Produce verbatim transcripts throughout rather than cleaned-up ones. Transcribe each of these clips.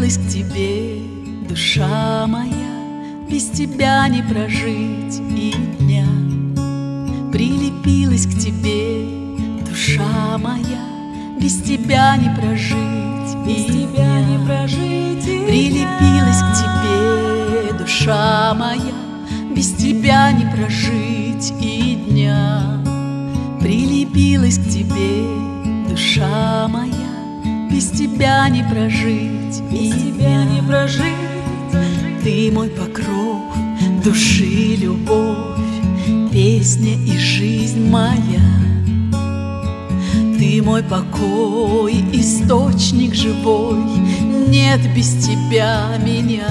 Прилепилась к тебе, душа моя, без тебя не прожить и дня. Прилепилась к тебе, душа моя, без тебя не прожить и дня. Не прожить и Прилепилась к тебе, душа моя, без тебя не прожить и дня. Прилепилась к тебе, душа моя, без тебя не прожить и тебя не прожить. Ты мой покров, души любовь, песня и жизнь моя. Ты мой покой, источник живой, нет без тебя меня.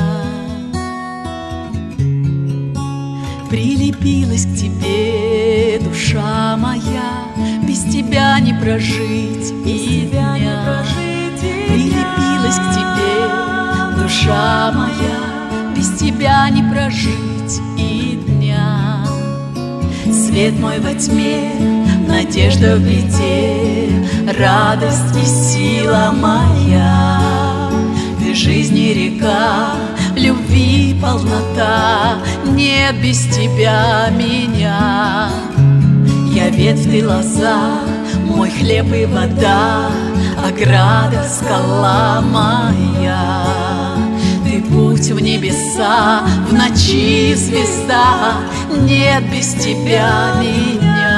Прилепилась к тебе, душа моя, без тебя не прожить и дня. Прилепилась к тебе, душа моя, без тебя не прожить и дня. Свет мой во тьме, надежда в беде, радость и сила моя. Ты жизни река, любви полнота, нет без тебя меня. Я ветвь, ты лоза, мой хлеб и вода, ограда, скала моя. Ты путь в небеса, в ночи звезда, нет без тебя меня.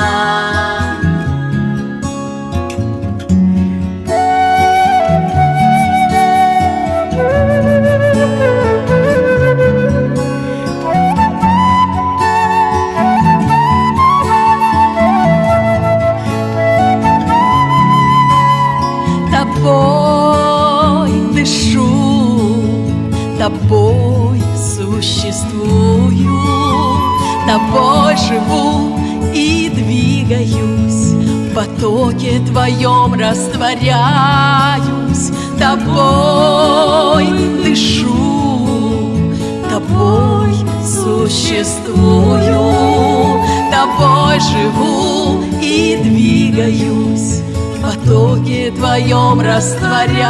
Тобой дышу, тобой существую, тобой живу и двигаюсь, в потоке твоем растворяюсь. Тобой дышу, тобой существую, тобой живу и двигаюсь, в потоке твоем растворяюсь.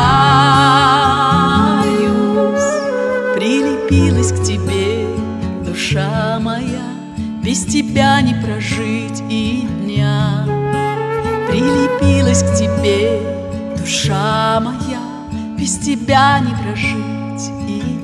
Прилепилась к тебе, душа моя, без тебя не прожить и дня. Прилепилась к тебе, душа моя, без тебя не прожить и